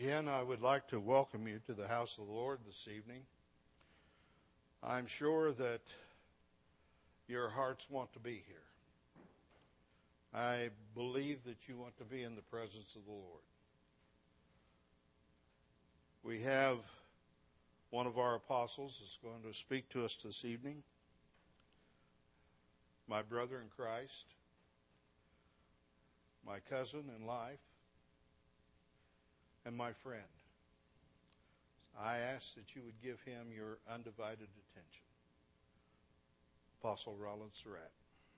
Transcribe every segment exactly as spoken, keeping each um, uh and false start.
Again, I would like to welcome you to the house of the Lord this evening. I'm sure that your hearts want to be here. I believe that you want to be in the presence of the Lord. We have one of our apostles that's going to speak to us this evening, my brother in Christ, my cousin in life, and my friend. I ask that you would give him your undivided attention. Apostle Roland Surratt.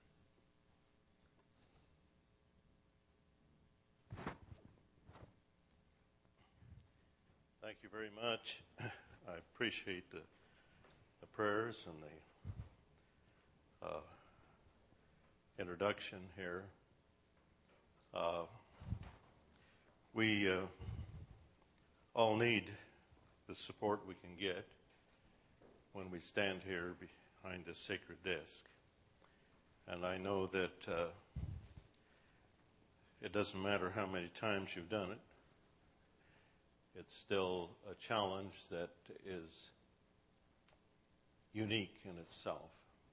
Thank you very much. I appreciate the, the prayers and the uh, introduction here. Uh, we uh, all need the support we can get when we stand here behind this sacred desk. And I know that uh, it doesn't matter how many times you've done it. It's still a challenge that is unique in itself.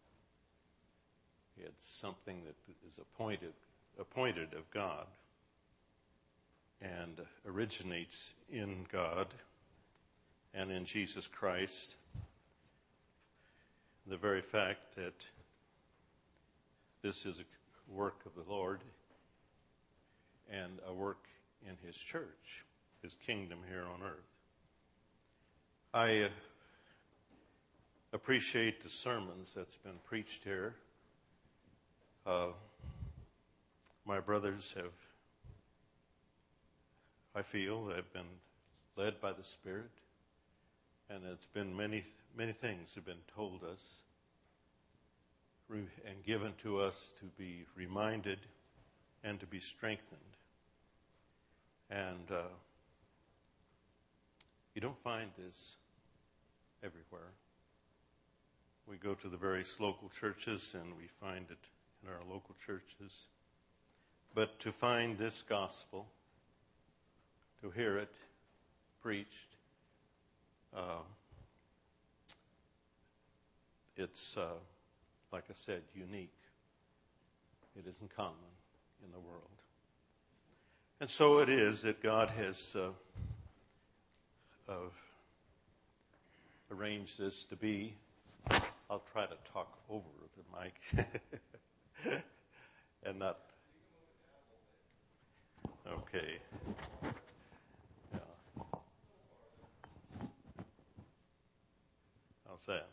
It's something that is appointed, appointed of God and originates in God and in Jesus Christ. The very fact that this is a work of the Lord and a work in His church, His kingdom here on earth. I uh, appreciate the sermons that's been preached here. Uh, my brothers have, I feel, have been led by the Spirit, and it's been many, many things have been told us re- and given to us to be reminded and to be strengthened. And uh, you don't find this everywhere. We go to the various local churches and we find it in our local churches. But to find this gospel, to hear it preached, uh, it's, uh, like I said, unique. It isn't common in the world. And so it is that God has uh, uh, arranged this to be. I'll try to talk over the mic and not. Okay. Yeah. How's that?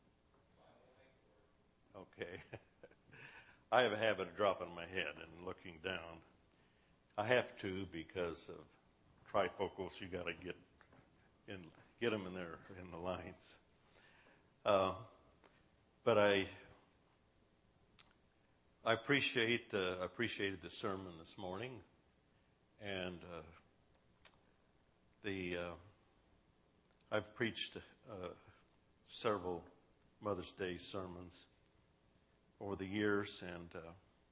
Okay. I have a habit of dropping my head and looking down. I have to because of trifocals. You got to get in, get them in there in the lines. Uh, but I, I appreciate the appreciated the sermon this morning, and uh, the uh, I've preached uh, several Mother's Day sermons over the years, and uh,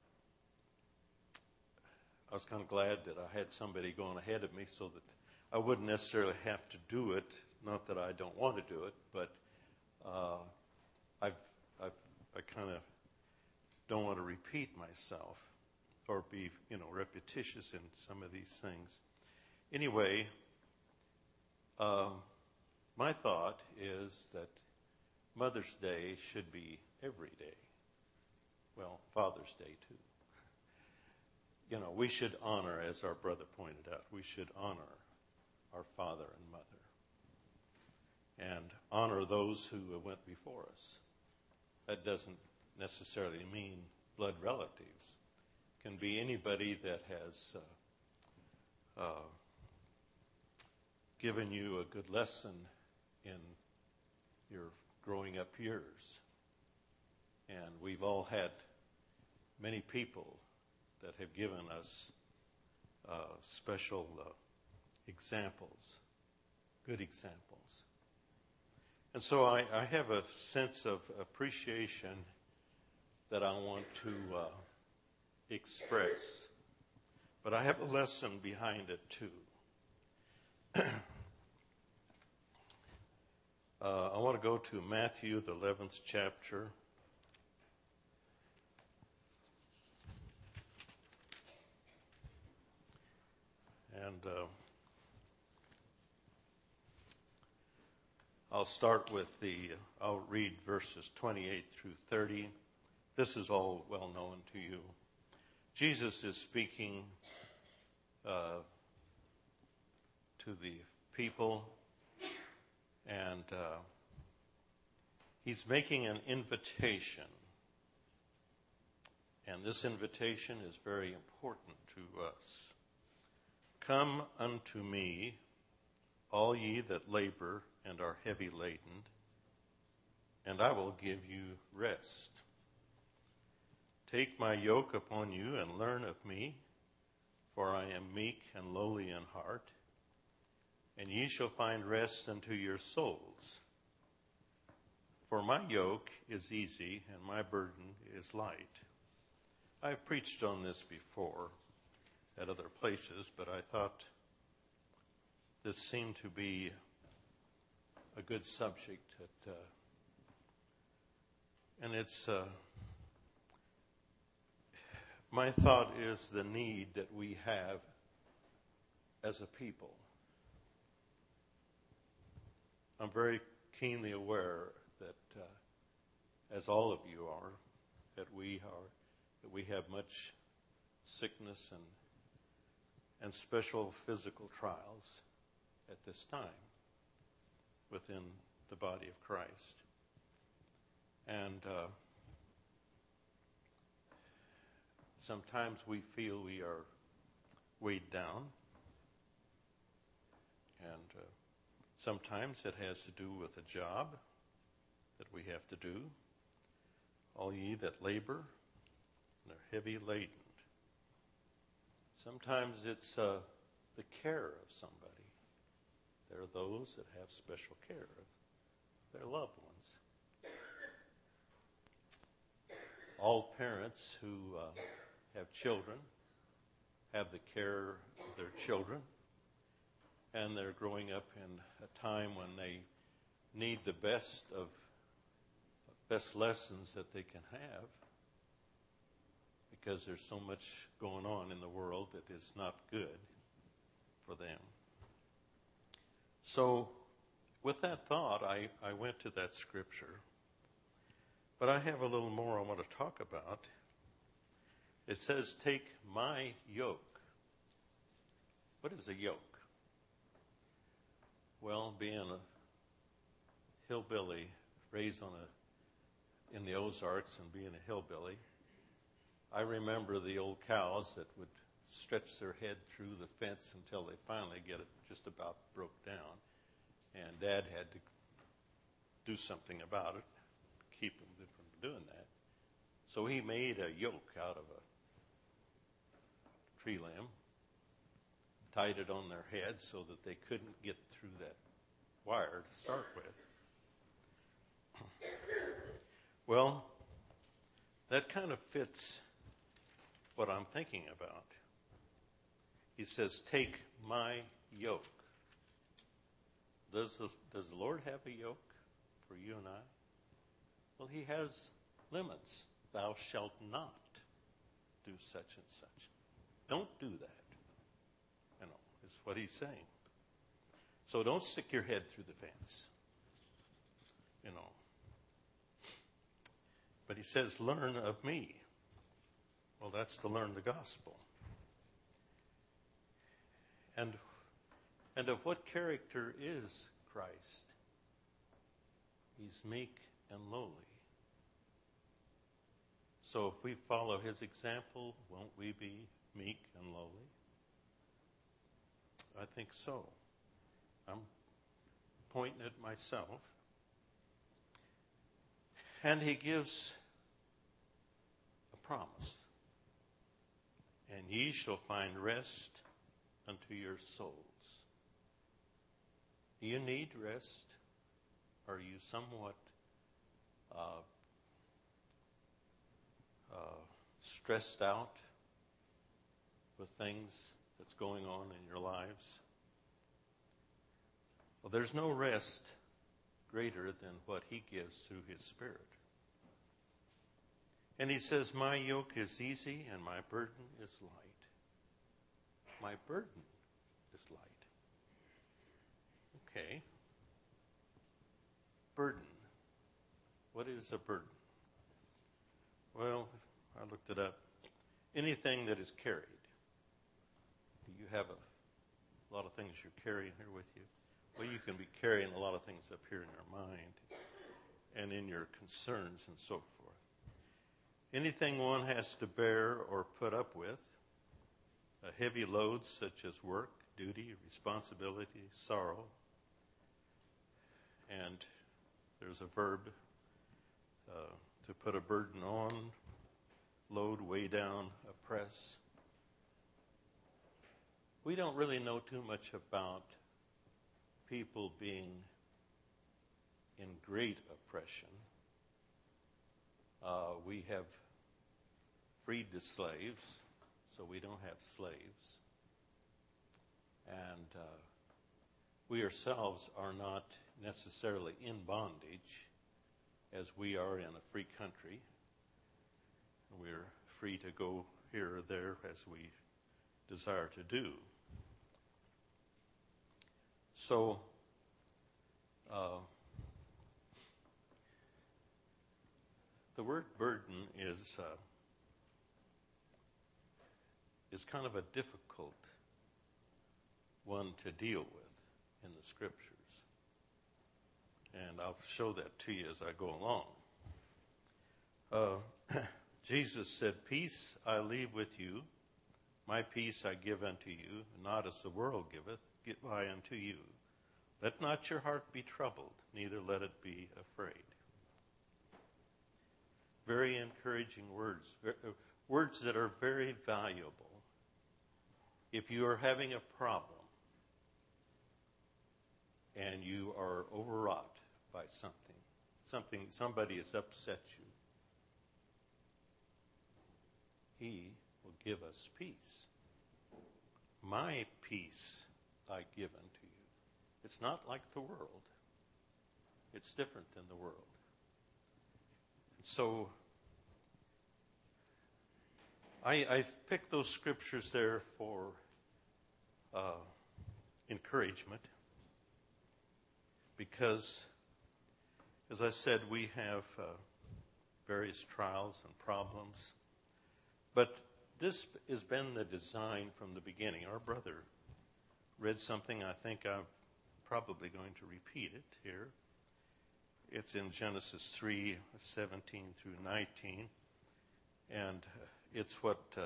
I was kind of glad that I had somebody going ahead of me so that I wouldn't necessarily have to do it. Not that I don't want to do it, but uh, I've, I've, I kind of don't want to repeat myself or be, you know, repetitious in some of these things. Anyway, uh, my thought is that Mother's Day should be every day. Well, Father's Day too. You know, we should honor, as our brother pointed out, we should honor our father and mother and honor those who went before us. That doesn't necessarily mean blood relatives. It can be anybody that has uh, uh, given you a good lesson in your growing up years. And we've all had many people that have given us uh, special uh, examples, good examples. And so I, I have a sense of appreciation that I want to uh, express. But I have a lesson behind it too. Uh, I want to go to Matthew, the eleventh chapter. And uh, I'll start with the, I'll read verses twenty-eight through thirty. This is all well known to you. Jesus is speaking uh, to the people, and uh, he's making an invitation. And this invitation is very important to us. Come unto me, all ye that labor and are heavy laden, and I will give you rest. Take my yoke upon you and learn of me, for I am meek and lowly in heart, and ye shall find rest unto your souls. For my yoke is easy and my burden is light. I've preached on this before at other places, but I thought this seemed to be a good subject. That, uh, and it's, uh, my thought is the need that we have as a people. I'm very keenly aware that, uh, as all of you are, that we are, that we have much sickness and and special physical trials at this time within the body of Christ. And uh, sometimes we feel we are weighed down, and uh, sometimes it has to do with a job that we have to do. All ye that labor and are heavy laden. Sometimes it's uh, the care of somebody. There are those that have special care of their loved ones. All parents who uh, have children have the care of their children, and they're growing up in a time when they need the best of best lessons that they can have, because there's so much going on in the world that is not good for them. So with that thought, I, I went to that scripture. But I have a little more I want to talk about. It says, take my yoke. What is a yoke? Well, being a hillbilly, raised on a in the Ozarks and being a hillbilly, I remember the old cows that would stretch their head through the fence until they finally get it just about broke down. And Dad had to do something about it, keep them from doing that. So he made a yoke out of a tree limb, tied it on their heads so that they couldn't get through that wire to start with. Well, that kind of fits what I'm thinking about. He says, take my yoke. Does the, does the Lord have a yoke for you and I? Well, he has limits. Thou shalt not do such and such. Don't do that. You know, is what he's saying. So don't stick your head through the fence. You know. But he says, learn of me. Well, that's to learn the gospel. And, and of what character is Christ? He's meek and lowly. So if we follow his example, won't we be meek and lowly? I think so. I'm pointing at myself. And he gives a promise. And ye shall find rest unto your souls. Do you need rest? Are you somewhat uh, uh, stressed out with things that's going on in your lives? Well, there's no rest greater than what he gives through his Spirit. And he says, my yoke is easy and my burden is light. My burden is light. Okay. Burden. What is a burden? Well, I looked it up. Anything that is carried. You have a, a lot of things you're carrying here with you. Well, you can be carrying a lot of things up here in your mind and in your concerns and so forth. Anything one has to bear or put up with, a heavy load such as work, duty, responsibility, sorrow. And there's a verb uh, to put a burden on, load, weigh down, oppress. We don't really know too much about people being in great oppression. Uh, we have freed the slaves, so we don't have slaves. And uh, we ourselves are not necessarily in bondage as we are in a free country. We're free to go here or there as we desire to do. So, uh, the word burden is uh, is kind of a difficult one to deal with in the Scriptures. And I'll show that to you as I go along. Uh, Jesus said, peace I leave with you, my peace I give unto you, not as the world giveth, give I unto you. Let not your heart be troubled, neither let it be afraid. Very encouraging words, words that are very valuable. If you are having a problem and you are overwrought by something, something, somebody has upset you, he will give us peace. My peace I give unto you. It's not like the world. It's different than the world. So I, I've picked those scriptures there for uh, encouragement because, as I said, we have uh, various trials and problems. But this has been the design from the beginning. Our brother read something, I think I'm probably going to repeat it here. It's in Genesis three, seventeen through nineteen. And it's what uh,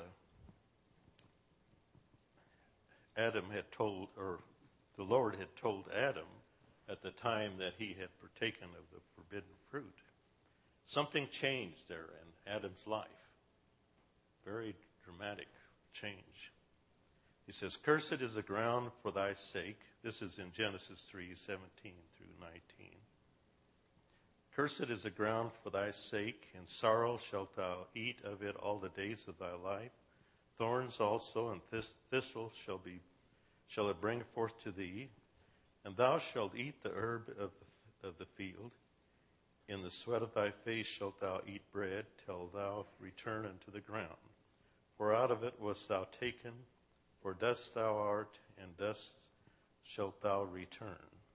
Adam had told, or the Lord had told Adam at the time that he had partaken of the forbidden fruit. Something changed there in Adam's life. Very dramatic change. He says, cursed is the ground for thy sake. This is in Genesis three, seventeen through nineteen. Cursed is the ground for thy sake, in sorrow shalt thou eat of it all the days of thy life. Thorns also and thistles shall be, shall it bring forth to thee, and thou shalt eat the herb of the, of the field. In the sweat of thy face shalt thou eat bread, till thou return unto the ground. For out of it wast thou taken, for dust thou art, and dust shalt thou return.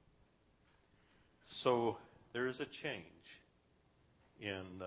So there is a change in uh,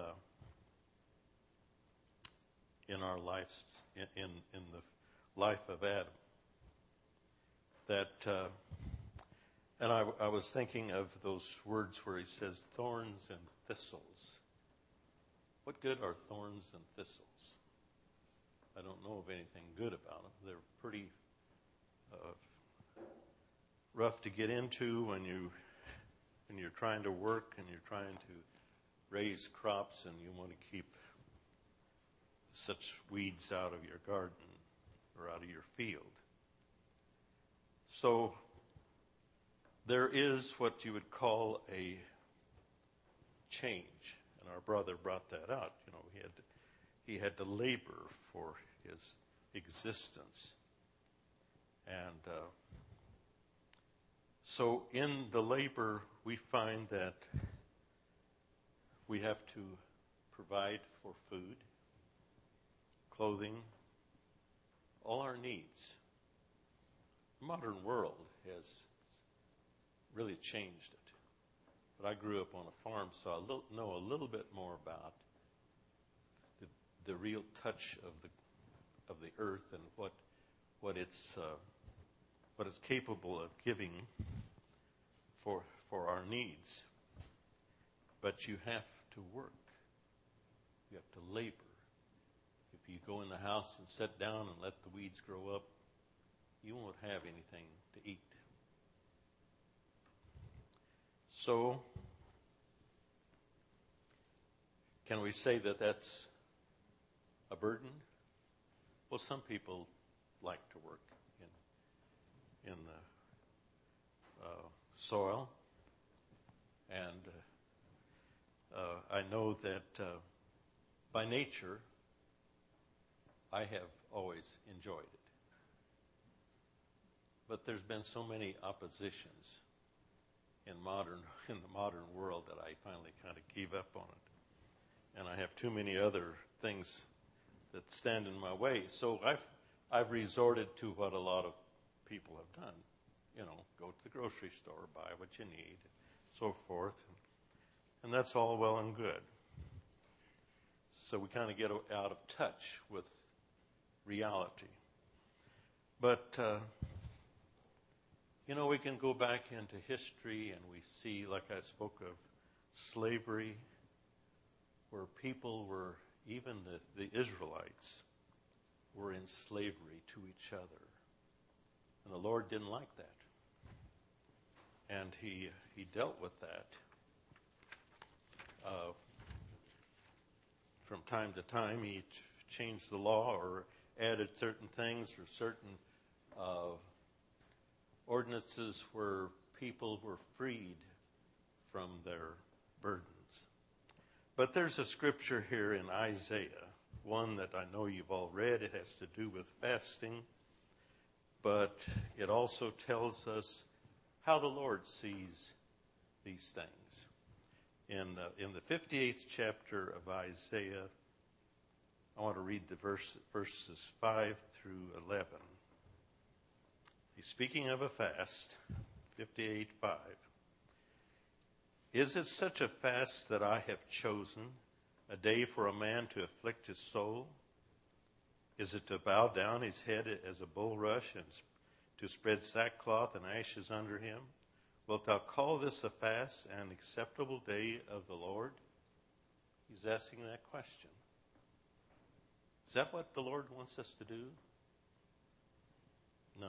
in our lives, in, in in the life of Adam. That, uh, and I, I was thinking of those words where he says thorns and thistles. What good are thorns and thistles? I don't know of anything good about them. They're pretty uh, rough to get into when you when you're trying to work and you're trying to raise crops and you want to keep such weeds out of your garden or out of your field. So there is what you would call a change, and our brother brought that out. You know, he had to, he had to labor for his existence, and uh, So in the labor, we find that we have to provide for food, clothing, all our needs. The modern world has really changed it. But I grew up on a farm, so I little, know a little bit more about the, the real touch of the of the earth and what what it's uh, what it's capable of giving for for our needs. But you have to work. You have to labor. If you go in the house and sit down and let the weeds grow up, you won't have anything to eat. So, can we say that that's a burden? Well, some people like to work in in the uh, soil, and uh, uh, I know that uh, by nature, I have always enjoyed it. But there's been so many oppositions in modern in the modern world that I finally kind of gave up on it, and I have too many other things that stand in my way. So I've I've resorted to what a lot of people have done. You know, go to the grocery store, buy what you need, so forth, and that's all well and good. So we kind of get out of touch with reality. But uh, you know, we can go back into history and we see, like I spoke of, slavery, where people were, even the, the Israelites, were in slavery to each other. And the Lord didn't like that. And he he dealt with that uh, from time to time. He ch- changed the law or added certain things or certain uh, ordinances where people were freed from their burdens. But there's a scripture here in Isaiah, one that I know you've all read. It has to do with fasting, but it also tells us how the Lord sees these things. In uh, in the fifty-eighth chapter of Isaiah, I want to read the verse, verses five through eleven. He's speaking of a fast, fifty-eight five. Is it such a fast that I have chosen, a day for a man to afflict his soul? Is it to bow down his head as a bulrush and to spread sackcloth and ashes under him? Wilt thou call this a fast, an acceptable day of the Lord? He's asking that question. Is that what the Lord wants us to do? No.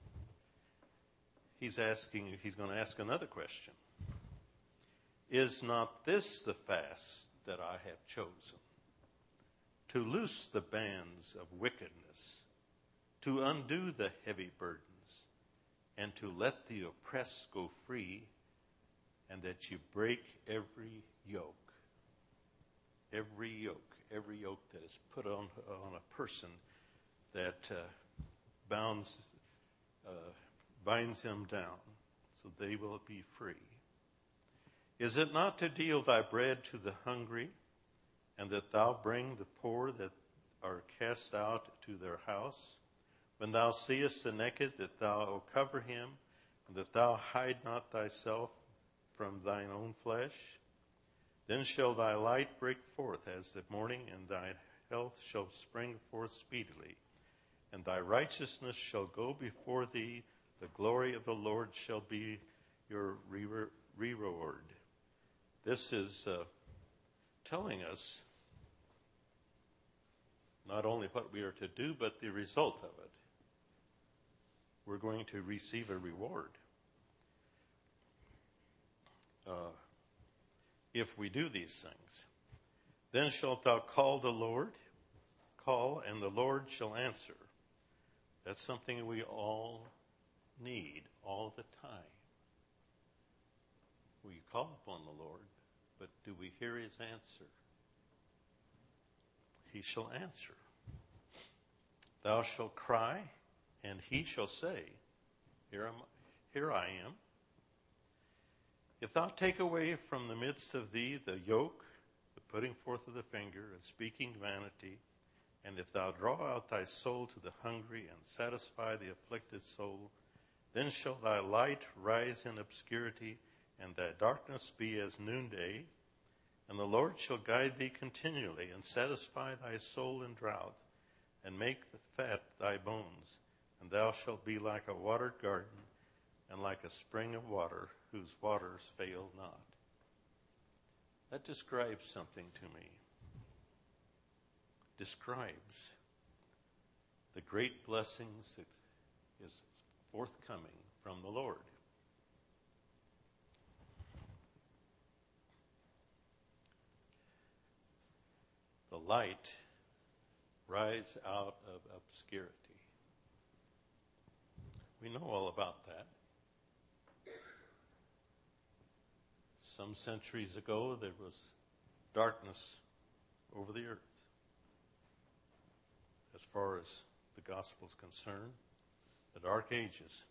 He's asking, he's going to ask another question. Is not this the fast that I have chosen? To loose the bands of wickedness, to undo the heavy burdens, and to let the oppressed go free, and that you break every yoke. Every yoke, every yoke that is put on, on a person that uh, bounds, uh, binds him down, so they will be free. Is it not to deal thy bread to the hungry, and that thou bring the poor that are cast out to their house? When thou seest the naked, that thou cover him, and that thou hide not thyself from thine own flesh? Then shall thy light break forth as the morning, and thy health shall spring forth speedily. And thy righteousness shall go before thee. The glory of the Lord shall be your reward. This is uh, telling us not only what we are to do, but the result of it. We're going to receive a reward uh, if we do these things. Then shalt thou call the Lord, call, and the Lord shall answer. That's something we all need all the time. We call upon the Lord, but do we hear his answer? He shall answer. Thou shalt cry, and he shall say, Here am, here I am, If thou take away from the midst of thee the yoke, the putting forth of the finger, and speaking vanity, and if thou draw out thy soul to the hungry, and satisfy the afflicted soul, then shall thy light rise in obscurity, and thy darkness be as noonday. And the Lord shall guide thee continually, and satisfy thy soul in drought, and make fat thy bones. And thou shalt be like a watered garden, and like a spring of water, whose waters fail not. That describes something to me. Describes the great blessings that is forthcoming from the Lord. The light rise out of obscurity. We know all about that. Some centuries ago, there was darkness over the earth. As far as the gospel is concerned, the dark ages.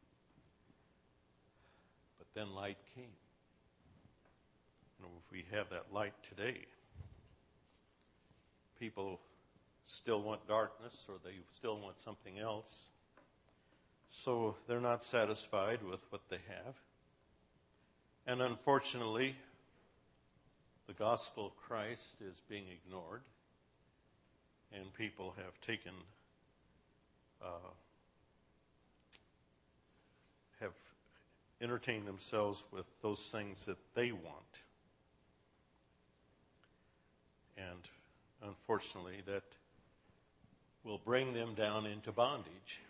But then light came. You know, if we have that light today, people still want darkness, or they still want something else. So they're not satisfied with what they have. And unfortunately, the gospel of Christ is being ignored, and people have taken, uh, have entertained themselves with those things that they want. And unfortunately, that will bring them down into bondage.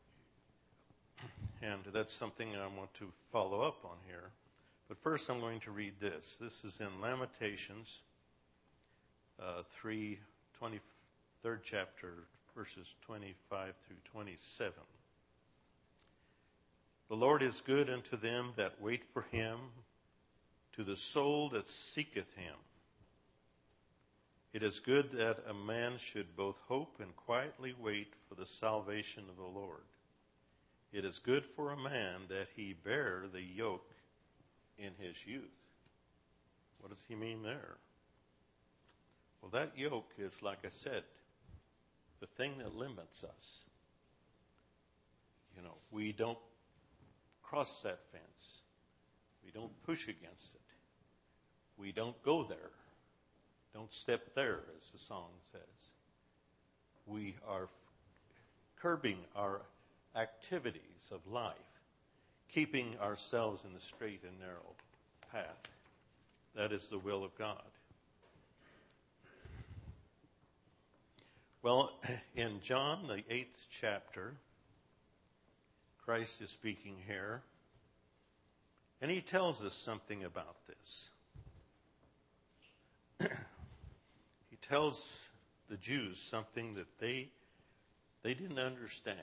And that's something I want to follow up on here. But first I'm going to read this. This is in Lamentations uh, three, twenty-third chapter, verses twenty-five through twenty-seven. The Lord is good unto them that wait for him, to the soul that seeketh him. It is good that a man should both hope and quietly wait for the salvation of the Lord. It is good for a man that he bear the yoke in his youth. What does he mean there? Well, that yoke is, like I said, the thing that limits us. You know, we don't cross that fence. We don't push against it. We don't go there. Don't step there, as the song says. We are curbing our activities of life, keeping ourselves in the straight and narrow path. That is the will of God. Well, in John, the eighth chapter, Christ is speaking here, and he tells us something about this. He tells the Jews something that they they didn't understand.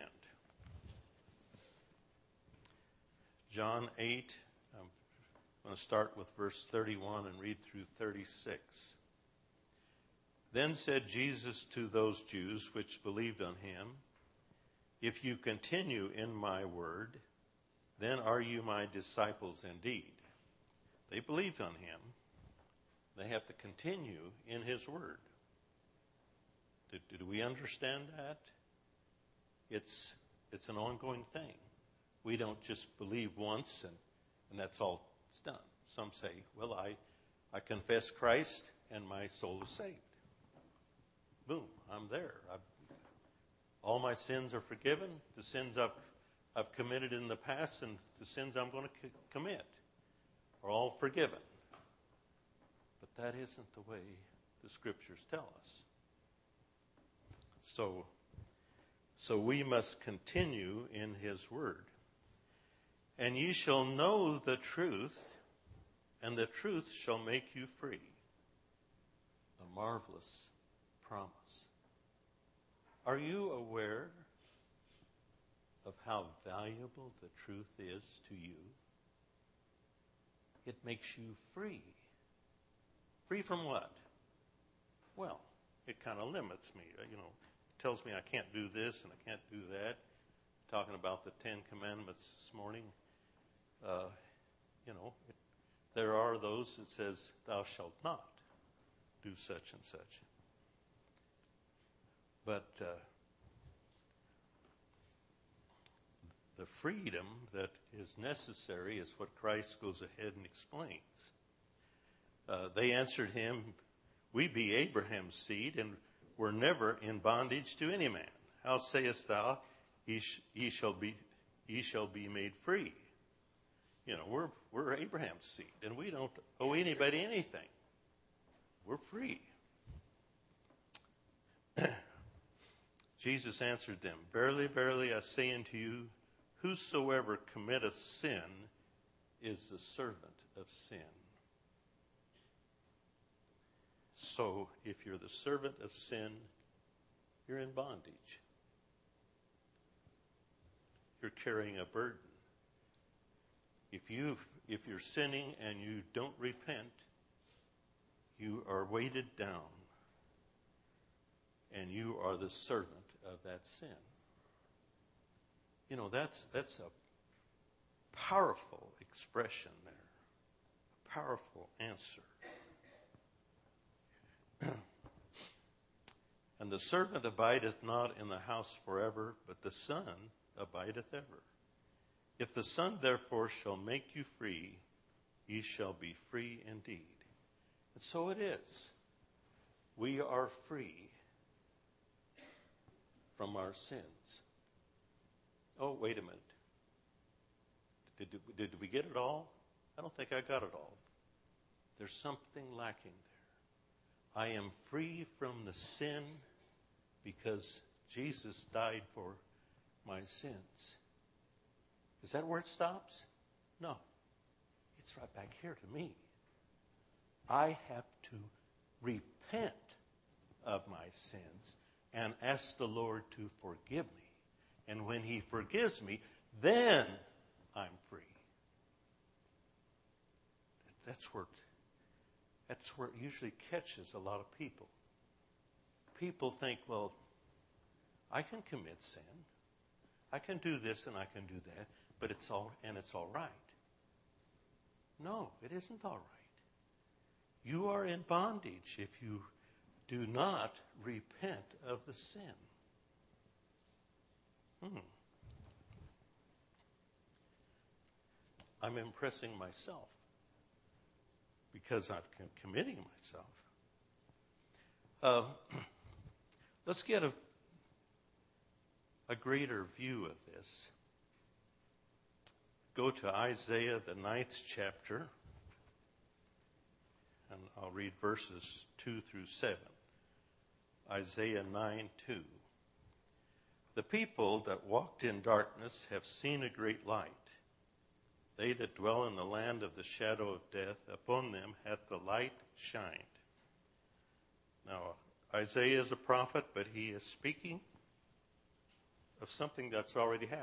John eight, I'm going to start with verse thirty-one and read through thirty-six. Then said Jesus to those Jews which believed on him, if you continue in my word, then are you my disciples indeed. They believed on him. They have to continue in his word. Did, did we understand that? It's, it's an ongoing thing. We don't just believe once and, and that's all it's done. Some say, well, I, I confess Christ and my soul is saved. Boom, I'm there. I've, all my sins are forgiven. The sins I've, I've committed in the past and the sins I'm going to c- commit are all forgiven. But that isn't the way the scriptures tell us. So, so we must continue in his word. And ye shall know the truth, and the truth shall make you free. A marvelous promise. Are you aware of how valuable the truth is to you? It makes you free. Free from what? Well, it kind of limits me. You know, it tells me I can't do this and I can't do that. Talking about the Ten Commandments this morning, uh, you know, it, there are those that says, thou shalt not do such and such. But uh, the freedom that is necessary is what Christ goes ahead and explains. Uh, they answered him, we be Abraham's seed, and were never in bondage to any man. How sayest thou, ye, sh- ye shall be, ye shall be made free? You know, we're we're Abraham's seed, and we don't owe anybody anything. We're free. Jesus answered them, verily, verily, I say unto you, whosoever committeth sin is the servant of sin. So, if you're the servant of sin, you're in bondage. You're carrying a burden. If you if you're sinning and you don't repent, you are weighted down, and you are the servant of that sin. You know, that's that's a powerful expression there, a powerful answer. And the servant abideth not in the house forever, but the Son abideth ever. If the Son therefore shall make you free, ye shall be free indeed. And so it is. We are free from our sins. Oh, wait a minute. Did, did we get it all? I don't think I got it all. There's something lacking there. I am free from the sin because Jesus died for my sins. Is that where it stops? No. It's right back here to me. I have to repent of my sins and ask the Lord to forgive me. And when he forgives me, then I'm free. That's where, that's where it usually catches a lot of people. People think, well, I can commit sin. I can do this and I can do that, but it's all and it's all right. No, it isn't all right. You are in bondage if you do not repent of the sin. Hmm. I'm impressing myself because I'm committing myself. Uh, let's get a, a greater view of this. Go to Isaiah, the ninth chapter, and I'll read verses two through seven. Isaiah nine two. The people that walked in darkness have seen a great light. They that dwell in the land of the shadow of death, upon them hath the light shined. Now, Isaiah is a prophet, but he is speaking of something that's already happened.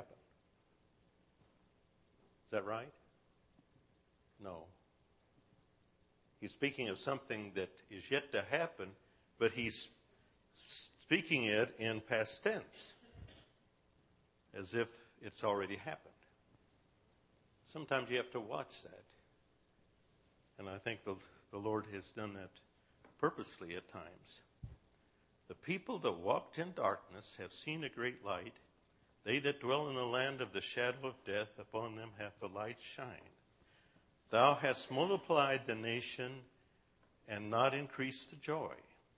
Is that right? No. He's speaking of something that is yet to happen, but he's speaking it in past tense, as if it's already happened. Sometimes you have to watch that. And I think the, the Lord has done that purposely at times. The people that walked in darkness have seen a great light. They that dwell in the land of the shadow of death, upon them hath the light shined. Thou hast multiplied the nation and not increased the joy.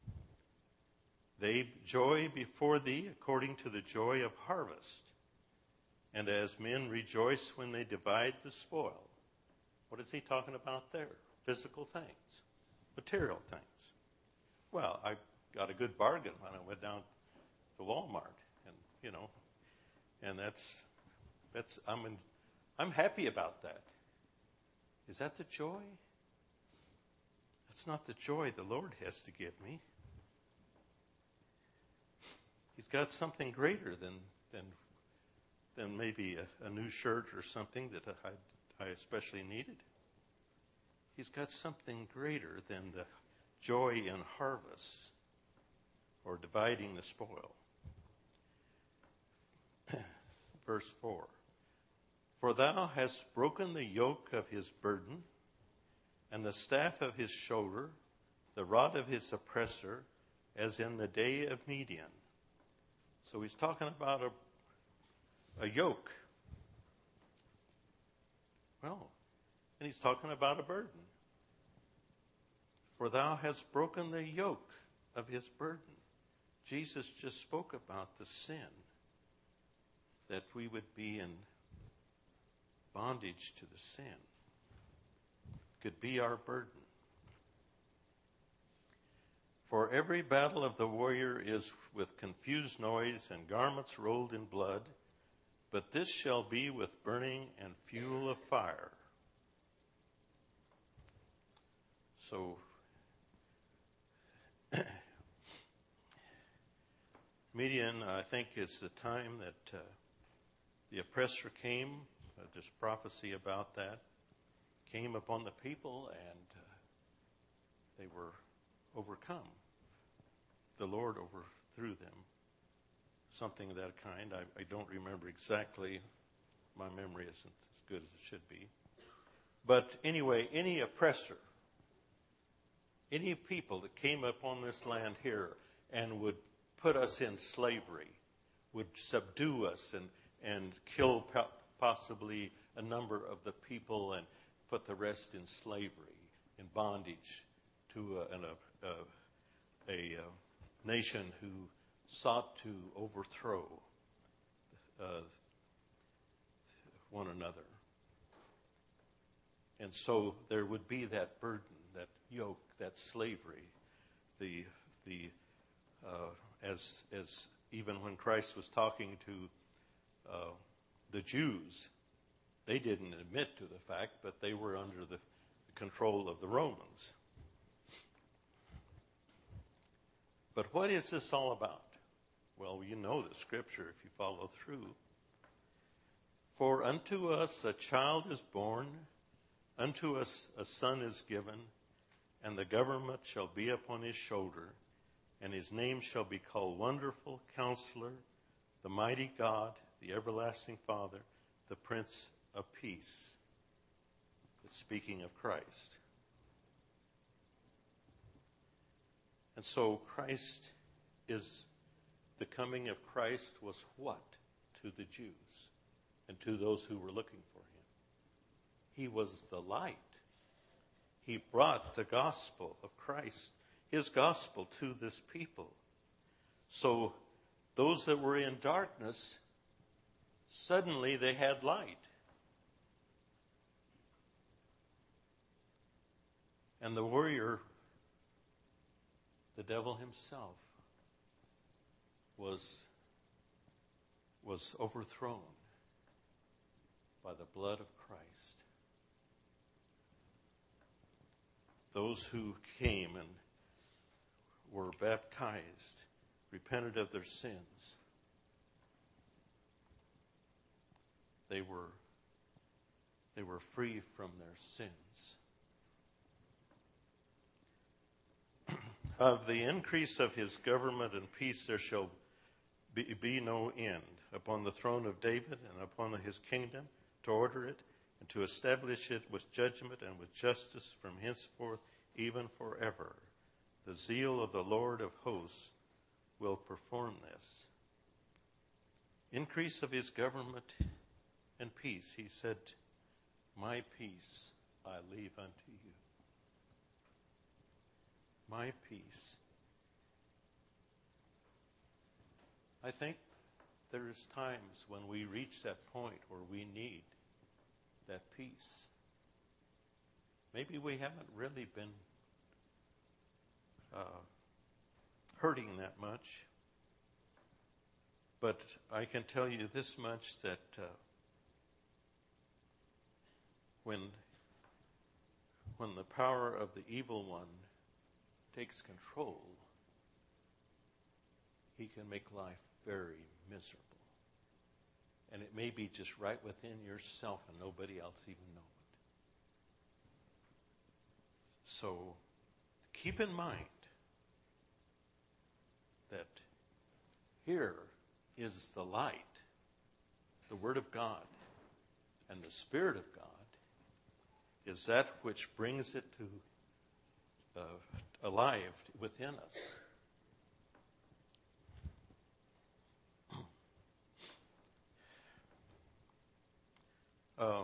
They joy before thee according to the joy of harvest, and as men rejoice when they divide the spoil. What is he talking about there? Physical things, material things. Well, I got a good bargain when I went down to Walmart, and you know, and that's that's I'm in, I'm happy about that. Is that the joy? That's not the joy the Lord has to give me. He's got something greater than than than maybe a, a new shirt or something that I, I especially needed. He's got something greater than the joy in harvest or dividing the spoil. Verse four. For thou hast broken the yoke of his burden, and the staff of his shoulder, the rod of his oppressor, as in the day of Midian. So he's talking about a, a yoke. Well, and he's talking about a burden. For thou hast broken the yoke of his burden. Jesus just spoke about the sin, that we would be in bondage to the sin. Could be our burden. For every battle of the warrior is with confused noise and garments rolled in blood, but this shall be with burning and fuel of fire. So, Midian, I think, is the time that uh, the oppressor came. Uh, there's prophecy about that. Came upon the people, and uh, they were overcome. The Lord overthrew them. Something of that kind. I, I don't remember exactly. My memory isn't as good as it should be. But anyway, any oppressor, any people that came upon this land here and would put us in slavery, would subdue us and, and kill po- possibly a number of the people and put the rest in slavery, in bondage to a, an, a, a, a, a nation who sought to overthrow uh, one another. And so there would be that burden, that yoke, that slavery, the the uh, as as even when Christ was talking to uh, the Jews, they didn't admit to the fact, but they were under the control of the Romans. But what is this all about? Well, you know the scripture if you follow through. For unto us a child is born, unto us a son is given, and the government shall be upon his shoulder, and his name shall be called Wonderful Counselor, the Mighty God, the Everlasting Father, the Prince of Peace. It's speaking of Christ. And so Christ is, the coming of Christ was what to the Jews and to those who were looking for him? He was the light. He brought the gospel of Christ, his gospel, to this people. So those that were in darkness, suddenly they had light. And the warrior, the devil himself, was, was overthrown by the blood of Christ. Those who came and were baptized, repented of their sins, they were, they were free from their sins. Of the increase of his government and peace there shall be, be no end upon the throne of David and upon his kingdom, to order it and to establish it with judgment and with justice from henceforth even forever. The zeal of the Lord of hosts will perform this. Increase of his government and peace. He said, my peace I leave unto you. My peace. I think there's times when we reach that point where we need that peace. Maybe we haven't really been uh, hurting that much. But I can tell you this much, that uh, when, when the power of the evil one takes control, he can make life very miserable. And it may be just right within yourself and nobody else even know it. So keep in mind that here is the light, the Word of God, and the Spirit of God is that which brings it to uh, alive within us. Uh,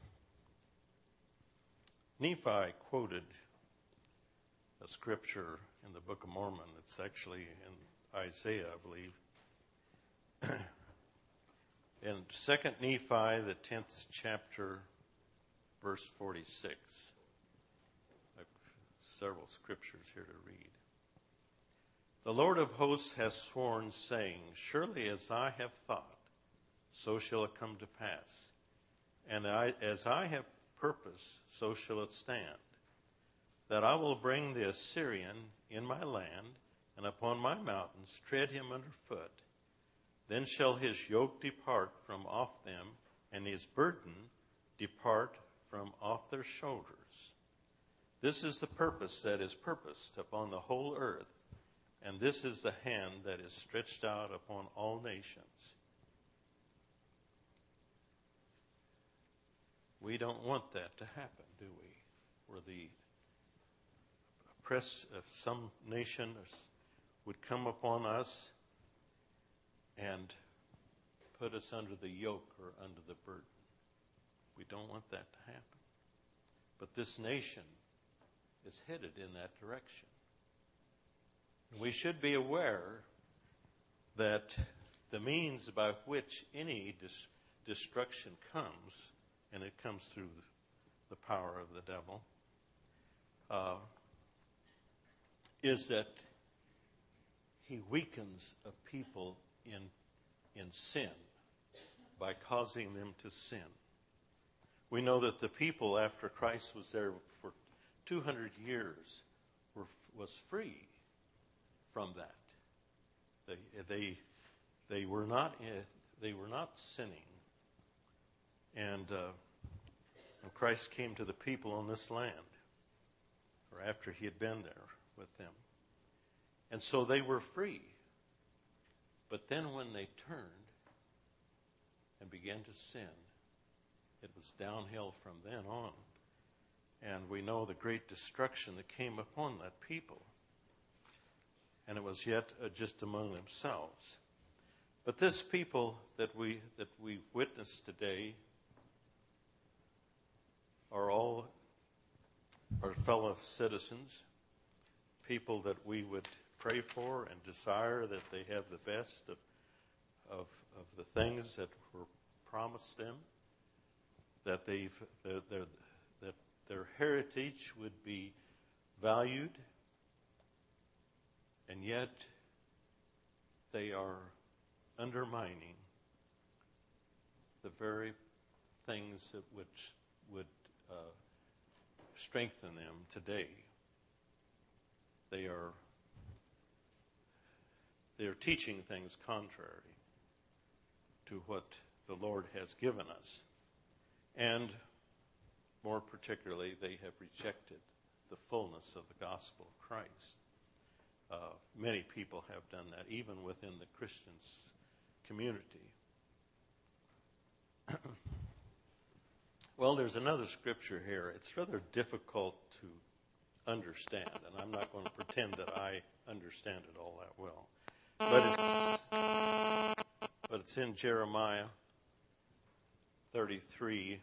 Nephi quoted a scripture in the Book of Mormon. It's actually in Isaiah, I believe. In Second Nephi, the tenth chapter, verse forty-six. I have several scriptures here to read. The Lord of hosts has sworn, saying, surely as I have thought, so shall it come to pass. And I, as I have purposed, so shall it stand, that I will bring the Assyrian in my land, and upon my mountains tread him under foot. Then shall his yoke depart from off them, and his burden depart from off their shoulders. This is the purpose that is purposed upon the whole earth, and this is the hand that is stretched out upon all nations. We don't want that to happen, do we? Where the oppress of some nation would come upon us and put us under the yoke or under the burden. We don't want that to happen. But this nation is headed in that direction. We should be aware that the means by which any dis- destruction comes, and it comes through the power of the devil, uh, is that he weakens a people in, in sin by causing them to sin. We know that the people after Christ was there for two hundred years were, was free from that. They, they, they, were not, they were not sinning. And uh, when Christ came to the people on this land, or after he had been there with them, and so they were free. But then when they turned and began to sin, it was downhill from then on. And we know the great destruction that came upon that people. And it was yet uh, just among themselves. But this people that we that we witness today are all our fellow citizens, people that we would pray for and desire that they have the best of, of, of the things that were promised them, that they've, that their, that their heritage would be valued, and yet they are undermining the very things that which would uh, strengthen them today. They are they are teaching things contrary to what the Lord has given us. And more particularly, they have rejected the fullness of the gospel of Christ. Uh, many people have done that, even within the Christian community. Well, there's another scripture here. It's rather difficult to understand, and I'm not going to pretend that I understand it all that well. But it's, but it's in Jeremiah thirty-three,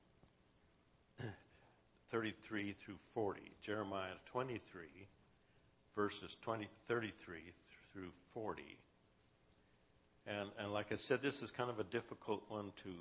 thirty-three through forty. Jeremiah twenty-three, verses twenty, thirty-three through forty. And, and like I said, this is kind of a difficult one to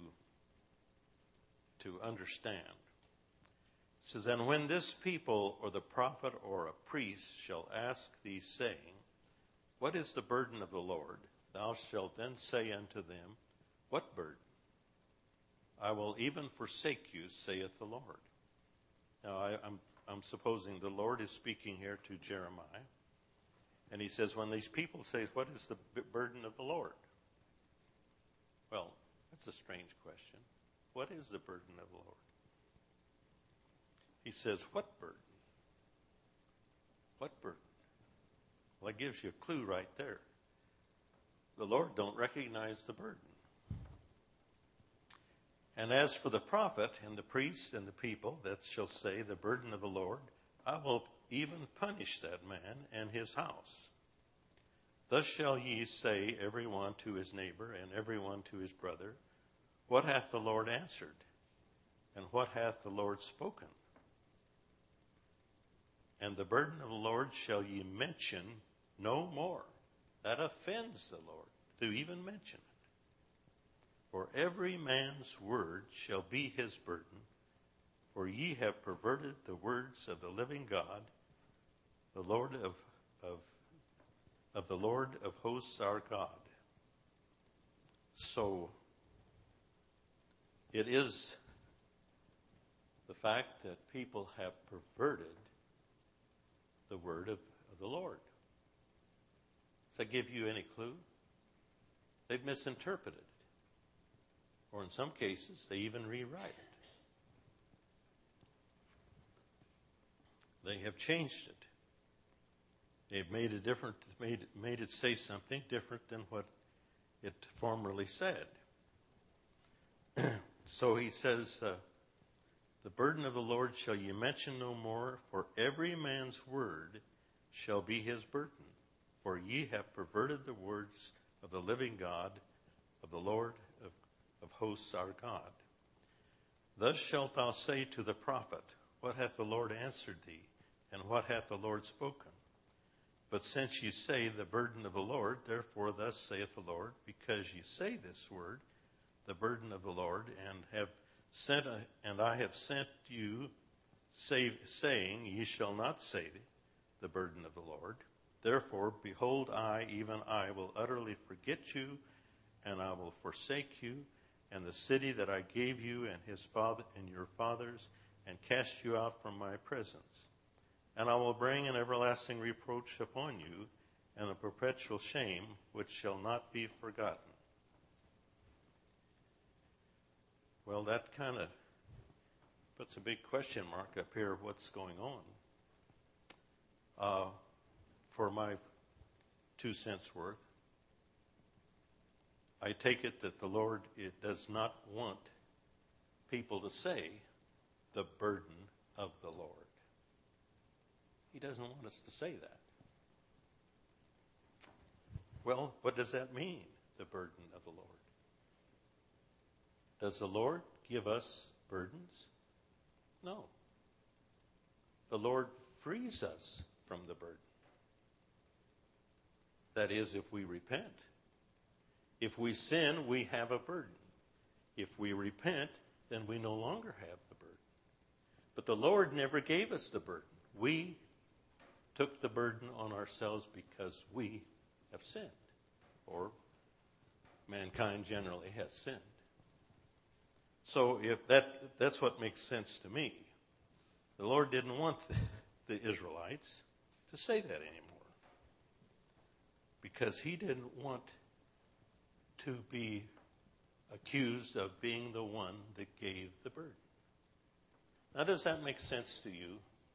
to understand. It says, and when this people or the prophet or a priest shall ask thee, saying, what is the burden of the Lord? Thou shalt then say unto them, what burden? I will even forsake you, saith the Lord. Now, I, I'm, I'm supposing the Lord is speaking here to Jeremiah. And he says, when these people say, what is the b- burden of the Lord? Well, that's a strange question. What is the burden of the Lord? He says, what burden? What burden? Well, that gives you a clue right there. The Lord don't recognize the burden. And as for the prophet and the priest and the people that shall say the burden of the Lord, I will even punish that man and his house. Thus shall ye say every one to his neighbor and every one to his brother, what hath the Lord answered? And what hath the Lord spoken? And the burden of the Lord shall ye mention no more. That offends the Lord to even mention it. For every man's word shall be his burden, for ye have perverted the words of the living God, the Lord of, of, of the Lord of hosts our God. So it is the fact that people have perverted the word of, of the Lord. Does that give you any clue? They've misinterpreted it. Or in some cases, they even rewrite it. They have changed it. They've made it different, made, made it say something different than what it formerly said. So he says, uh, the burden of the Lord shall ye mention no more, for every man's word shall be his burden. For ye have perverted the words of the living God, of the Lord of, of hosts our God. Thus shalt thou say to the prophet, what hath the Lord answered thee? And what hath the Lord spoken? But since ye say the burden of the Lord, therefore thus saith the Lord, because ye say this word, the burden of the Lord, and have sent, a, and I have sent you, say, saying, ye shall not say the burden of the Lord. Therefore, behold, I, even I, will utterly forget you, and I will forsake you, and the city that I gave you and his father and your fathers, and cast you out from my presence. And I will bring an everlasting reproach upon you, and a perpetual shame which shall not be forgotten. Well, that kind of puts a big question mark up here of what's going on. Uh, for my two cents worth, I take it that the Lord it does not want people to say the burden of the Lord. He doesn't want us to say that. Well, what does that mean, the burden of the Lord? Does the Lord give us burdens? No. The Lord frees us from the burden. That is, if we repent. If we sin, we have a burden. If we repent, then we no longer have the burden. But the Lord never gave us the burden. We took the burden on ourselves because we have sinned, or mankind generally has sinned. So if that that's what makes sense to me. The Lord didn't want the, the Israelites to say that anymore, because he didn't want to be accused of being the one that gave the burden. Now, does that make sense to you?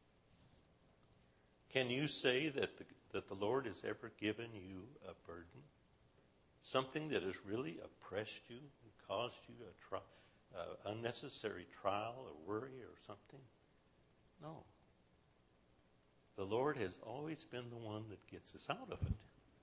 Can you say that the, that the Lord has ever given you a burden? Something that has really oppressed you and caused you a tri- uh, unnecessary trial or worry or something? No. The Lord has always been the one that gets us out of it.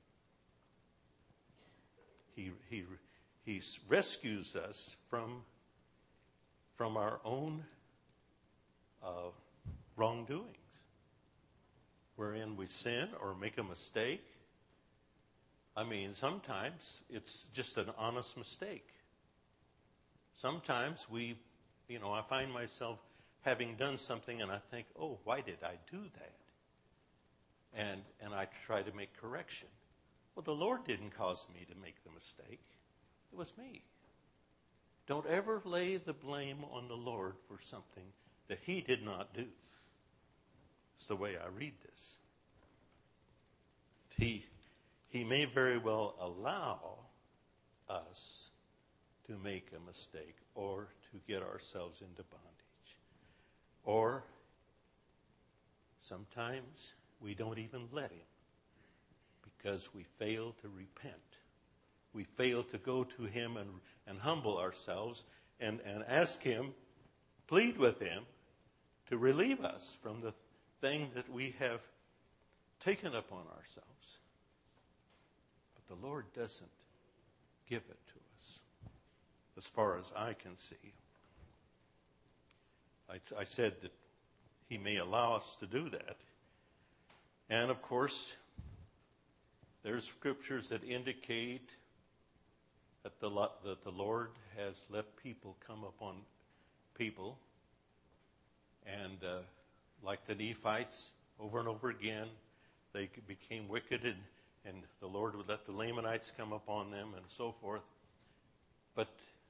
He, he, he rescues us from, from our own uh, wrongdoings, wherein we sin or make a mistake. I mean, sometimes it's just an honest mistake. Sometimes we, you know, I find myself having done something and I think, oh, why did I do that? And and I try to make correction. Well, the Lord didn't cause me to make the mistake. It was me. Don't ever lay the blame on the Lord for something that he did not do. It's the way I read this. He, he may very well allow us to make a mistake or to get ourselves into bondage. Or sometimes we don't even let him because we fail to repent. We fail to go to him and, and humble ourselves and, and ask him, plead with him to relieve us from the thing that we have taken upon ourselves. But the Lord doesn't give it to us, as far as I can see. I, I said that he may allow us to do that. And of course, there's scriptures that indicate that the, that the Lord has let people come upon people. And uh, like the Nephites, over and over again, they became wicked, and, and the Lord would let the Lamanites come upon them and so forth. But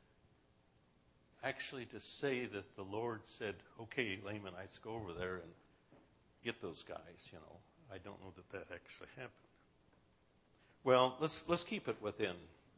actually to say that the Lord said, okay, Lamanites, go over there and get those guys, you know, I don't know that that actually happened. Well, let's let's keep it within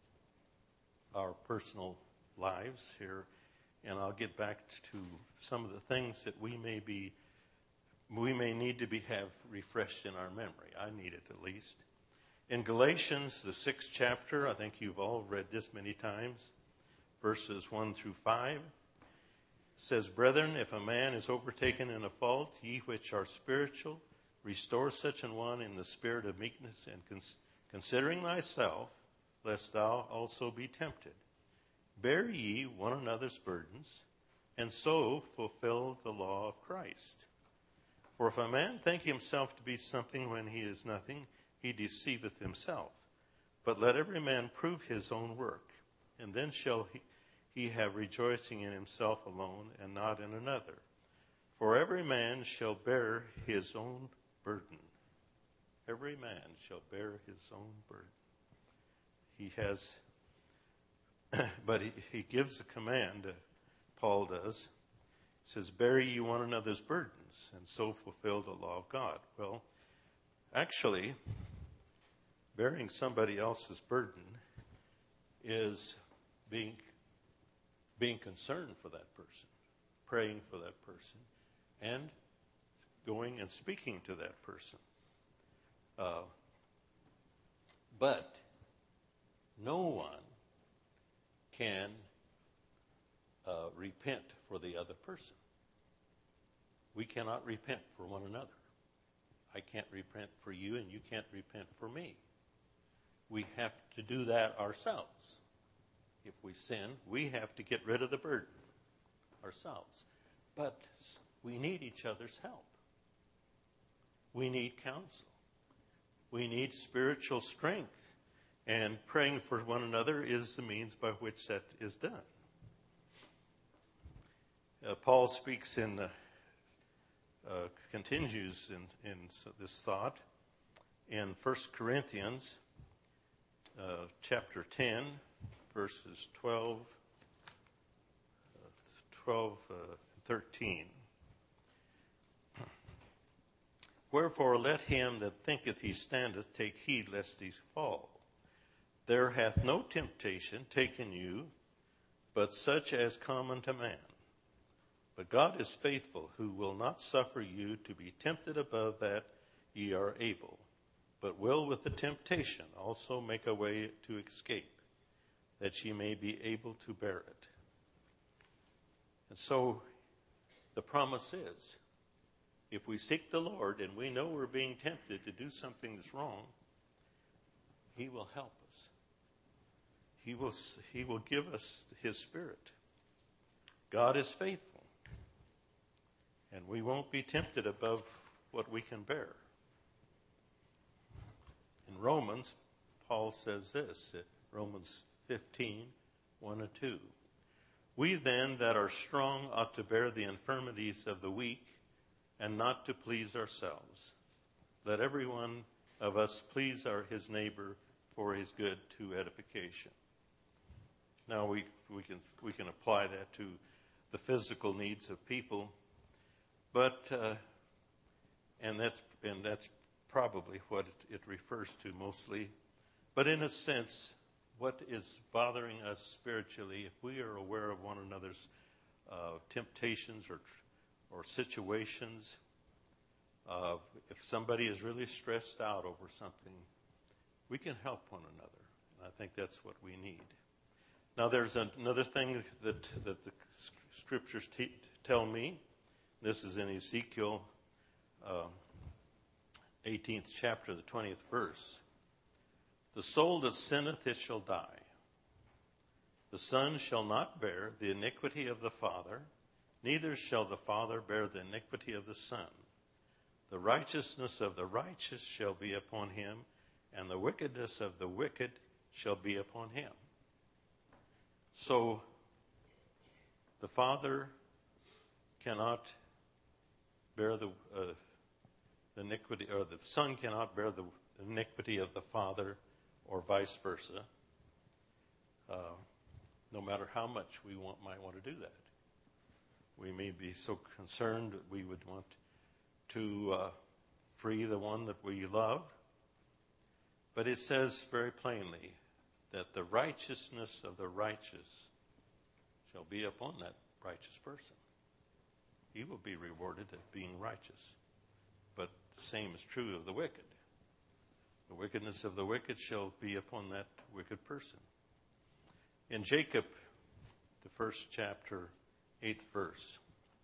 our personal lives here, and I'll get back to some of the things that we may be, we may need to be have refreshed in our memory. I need it at least. In Galatians, the sixth chapter, I think you've all read this many times, verses one through five, says, Brethren, if a man is overtaken in a fault, ye which are spiritual, restore such an one in the spirit of meekness, and cons- considering thyself, lest thou also be tempted. Bear ye one another's burdens, and so fulfill the law of Christ. For if a man think himself to be something when he is nothing, he deceiveth himself. But let every man prove his own work, and then shall he, he have rejoicing in himself alone, and not in another. For every man shall bear his own burden. Every man shall bear his own burden. He has, but he, he gives a command, uh, Paul does. He says, bear ye one another's burdens, and so fulfill the law of God. Well, actually, bearing somebody else's burden is being, being concerned for that person, praying for that person, and going and speaking to that person. Uh, but no one can uh, repent for the other person. We cannot repent for one another. I can't repent for you, and you can't repent for me. We have to do that ourselves. If we sin, we have to get rid of the burden ourselves. But we need each other's help. We need counsel. We need spiritual strength. And praying for one another is the means by which that is done. Uh, Paul speaks in, uh, uh, continues in, in this thought in First Corinthians uh, chapter ten, verses twelve, uh, twelve, uh, thirteen. Wherefore let him that thinketh he standeth take heed lest he fall. There hath no temptation taken you, but such as common to man. But God is faithful, who will not suffer you to be tempted above that ye are able, but will with the temptation also make a way to escape, that ye may be able to bear it. And so the promise is, if we seek the Lord and we know we're being tempted to do something that's wrong, he will help us. He will, he will give us his Spirit. God is faithful. And we won't be tempted above what we can bear. In Romans, Paul says this, Romans fifteen, one and two. We then that are strong ought to bear the infirmities of the weak, and not to please ourselves. Let every one of us please our, his neighbor for his good to edification. Now we, we can we can apply that to the physical needs of people, but uh, and that's and that's probably what it, it refers to mostly. But in a sense, what is bothering us spiritually, if we are aware of one another's uh, temptations or or situations, uh, if somebody is really stressed out over something, we can help one another. And I think that's what we need. Now, there's another thing that, that the scriptures te- tell me. This is in Ezekiel uh, eighteenth chapter, the twentieth verse. The soul that sinneth, it shall die. The son shall not bear the iniquity of the father, neither shall the father bear the iniquity of the son. The righteousness of the righteous shall be upon him, and the wickedness of the wicked shall be upon him. So, the father cannot bear the, uh, the iniquity, or the son cannot bear the iniquity of the father, or vice versa. Uh, no matter how much we want, might want to do that. We may be so concerned that we would want to uh, free the one that we love. But it says very plainly that the righteousness of the righteous shall be upon that righteous person. He will be rewarded at being righteous. But the same is true of the wicked. The wickedness of the wicked shall be upon that wicked person. In Jacob, the first chapter, eighth verse.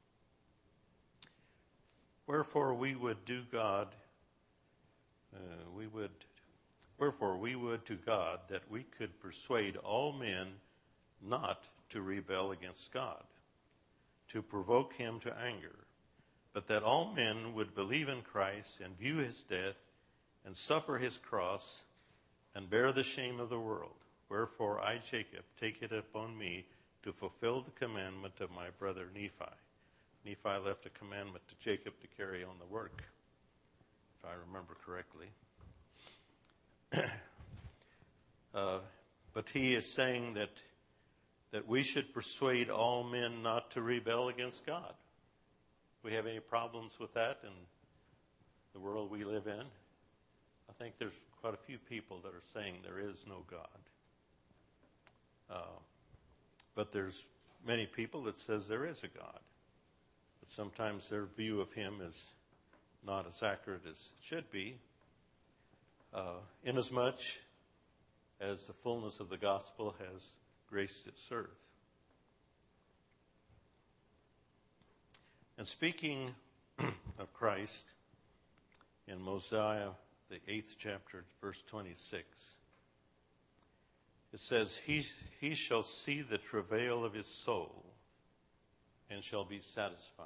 Wherefore we would do God, uh, we would, wherefore we would to God that we could persuade all men not to rebel against God, to provoke him to anger, but that all men would believe in Christ and view his death and suffer his cross and bear the shame of the world. Wherefore I, Jacob, take it upon me to fulfill the commandment of my brother Nephi. Nephi left a commandment to Jacob to carry on the work, if I remember correctly. uh, but he is saying that that we should persuade all men not to rebel against God. Do we have any problems with that in the world we live in? I think there's quite a few people that are saying there is no God. Uh, but there's many people that says there is a God. But sometimes their view of him is not as accurate as it should be. Uh, inasmuch as the fullness of the gospel has graced its earth. And speaking of Christ, in Mosiah, the eighth chapter, verse twenty-six, it says, he, he shall see the travail of his soul and shall be satisfied.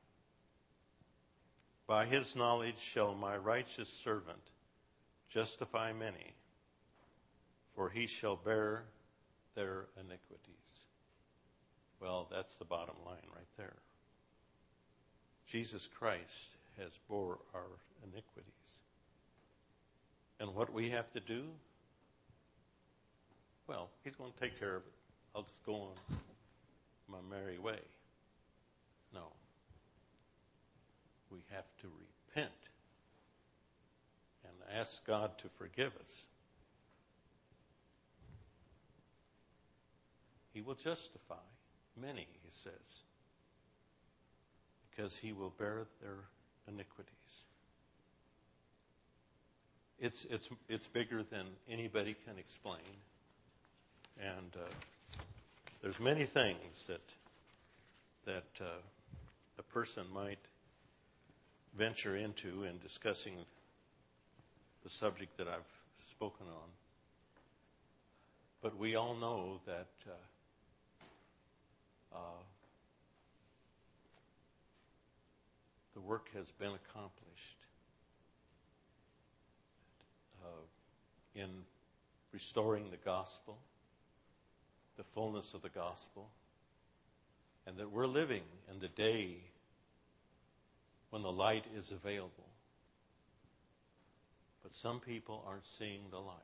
By his knowledge shall my righteous servant justify many, for he shall bear their iniquities. Well, that's the bottom line right there. Jesus Christ has bore our iniquities. And what we have to do? Well, he's going to take care of it. I'll just go on my merry way. No. We have to repent and ask God to forgive us. He will justify many, he says, because he will bear their iniquities. It's it's it's bigger than anybody can explain, and uh, there's many things that that uh, a person might venture into in discussing the subject that I've spoken on. But we all know that uh, uh, the work has been accomplished uh, in restoring the gospel, the fullness of the gospel, and that we're living in the day when the light is available. But some people aren't seeing the light.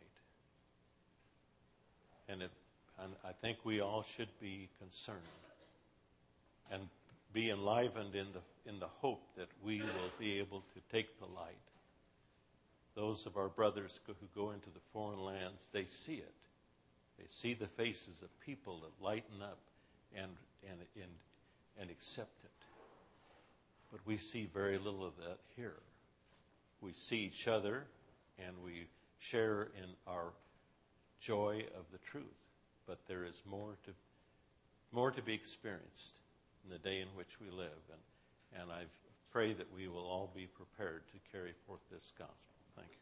And, it, and I think we all should be concerned and be enlivened in the in the hope that we will be able to take the light. Those of our brothers who go into the foreign lands, they see it. They see the faces of people that lighten up and and and, and accept it. But we see very little of that here. We see each other and we share in our joy of the truth. but there is more to more to be experienced in the day in which we live. And, and I pray that we will all be prepared to carry forth this gospel. Thank you.